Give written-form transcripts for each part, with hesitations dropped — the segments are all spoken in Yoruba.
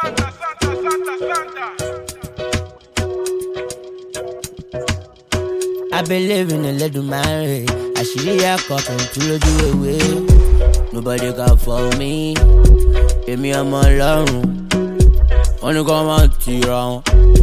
I believe in a little man. Àṣírí àkọ́kàn tú lójú ewé. Nobody can for me. Èmi ọmọ Ọlọ́run. Wọ́n ní kó máa tira wọn.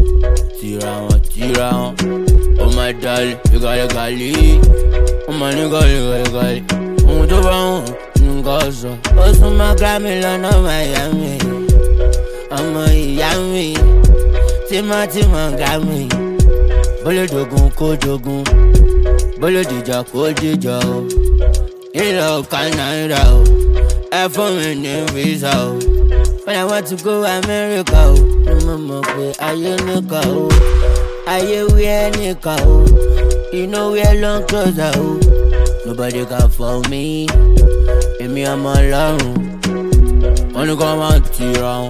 Oh my darling, you gotta gali. Oh my nigga, gali. Ohun tó bá wọn nǹkan sọ. Ó sún mọ́ Grammy lọ́nà Miami. Ọmọ ìyá mi. Tímọ́tímọ́ Grammy. Bólú dogun kó dogun. Bólú dìjà kó dìjà o. Ìlọ Canada o. Ẹ fún mi ní visa o. When I want to go America o. Mo mọ̀ pé ayé nìkan o. Ayé wíẹ́ nìkan o. You know we're long trouser o. Nobody can for me. Èmi ọmọ Ọlọ́run. Wọ́n ní kó máa tira wọn.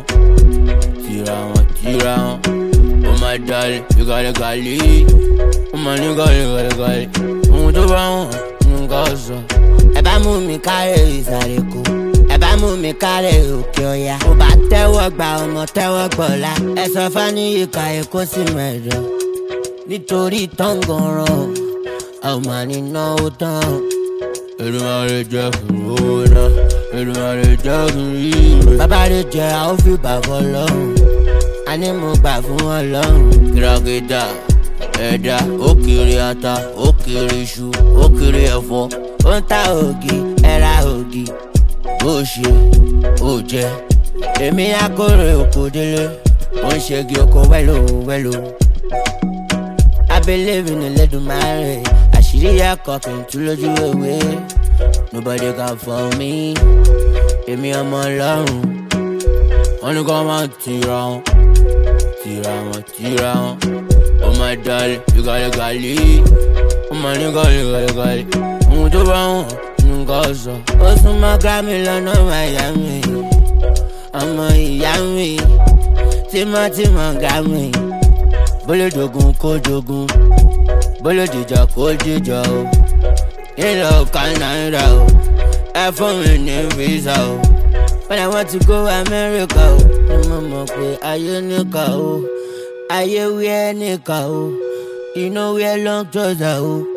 Oh my darling, you gotta gali. Oh my nigga, gali. Ohun tó bá wọn nǹkan sọ. Ẹ bá mú mi kárẹ̀ ìsàlẹ̀ kó. Ẹ bá mú mi kárẹ̀ òkè ọya. Mo bá tẹ́wọ́ gba ọmọ tẹ́wọ́ gbọ̀la. Ẹ sọ Fáníyì ká Èkó sí mẹ́jọ. Nítorí tọ́ngànràn ọmọ ànínáwó tán. Èdùmàrè jẹ́ kí n rówó náà. Èdùmàrè jẹ́ kí n rí ire. Bàbá rẹ̀ jẹ́ àwọn fi bà fọlọ́run. A ní mo gbà fún Ọlọ́run. Kìràkìtà ẹ̀dá ó kiri ata ó kiri iṣu ó kiri ẹ̀fọ́. Ó ń ta ògì ẹ̀ra ògì. Bó ṣe ó jẹ́. Èmi akórè oko délé. Ó ń ṣègi oko wẹ́lò. I believe in a little man. Àṣírí àkọ́kàn tú lójú ewé. Nobody can for me. Èmi ọmọ Ọlọ́run. Wọ́n ní kó máa tira wọn. Oh my darling, you gotta gali. Oh my nigga, gali. Ohun tó bá wọn nǹkan sọ. Ó sún mọ́ Grammy lọ́nà Miami. Ọmọ ìyá mi. Tímọ́tímọ́ Grammy. Bólú dogun kó dogun. Bólú dìjà kó dìjà o. Ìlọ Canada o. Ẹ fún mi ní visa o. When I want to go America o. Mo mọ̀ pé ayé nìkan o. Ayé wíẹ́ nìkan o. You know we're long trouser o.